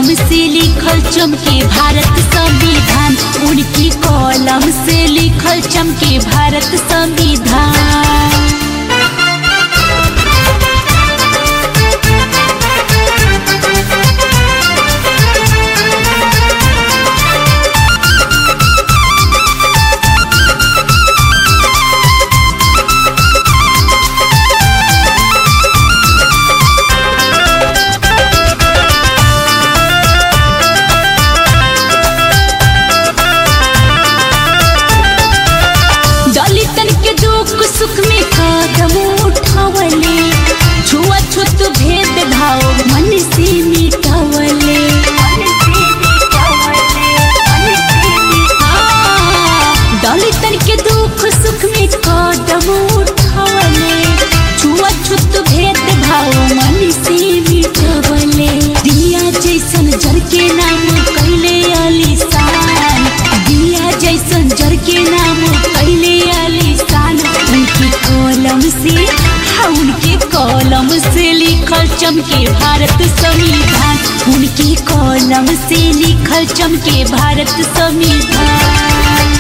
कलम से लिखल चमके भारत संविधान, उनकी कलम से लिखल चमके भारत संविधान। सुख में कदम उठावले, छुआछूत भेदभाव मन से मिटावले। दलितन के दुख सुख में कदम उठावले, छुआछूत भेदभाव मन से मिटावले। दिया जैसन जर के नाम कैले आलीशान, दिया जैसन जर के नाम कैले आलीशान। उनके कलम से लिखल चमके भारत संविधान, उनकी कलम से लिखल चमके भारत संविधान।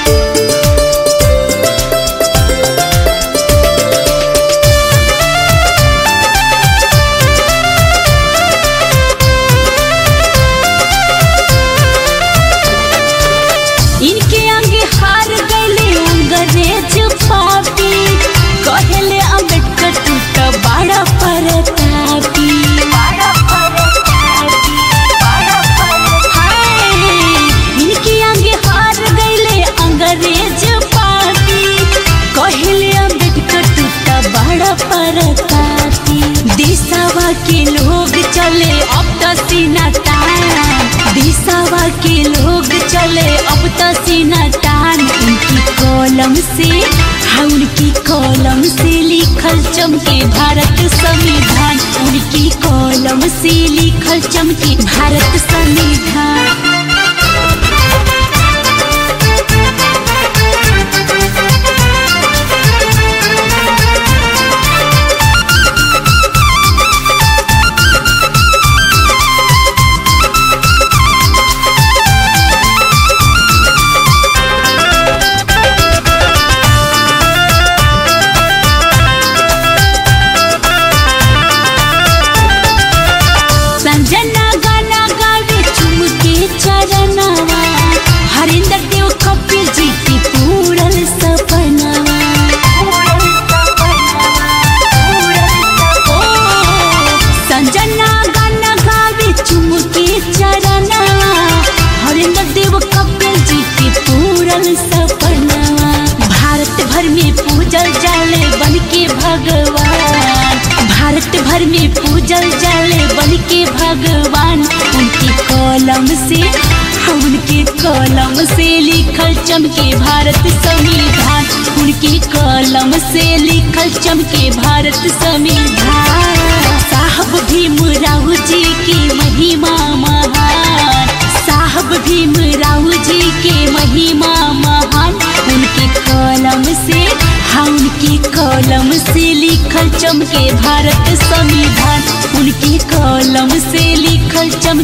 इनके आगे हार गए अंग्रेज पापी, कहले अम्बेडकर तू तो बड़ा परतापी। इनके आगे हार गए अंग्रेज पापी, कहले अम्बेडकर तू तो बड़ा परतापी। देशवा के लोग चले अब तो सीना तान, देशवा के लोग चले अब तो सीना तान। उनकी कलम से उनकी कलम से लिखल चमके भारत संविधान, उनकी कलम से लिखल चमके भारत संविधान। संजना गाना गावे चुमके चरनवा, हरिंदर देव कपिल जी की पूरल सपनवा। संजना गाना गावे चुमके चरनवा, हरिंदर देव कपिल जी की पूरल सपनवा। भारत भर में पूजल जाले बन के भगवान, भारत भर में पूजल जाले बन के भगवान। उनकी कलम से लिखल चमके भारत संविधान, उनकी कलम से लिखल चमके भारत संविधान। साहब भीमराव जी की महिमा महान, साहब भीमराव जी के महिमा महान। उनकी कलम से लिखल चमके भारत संविधान, उनकी कलम से लिखल चमके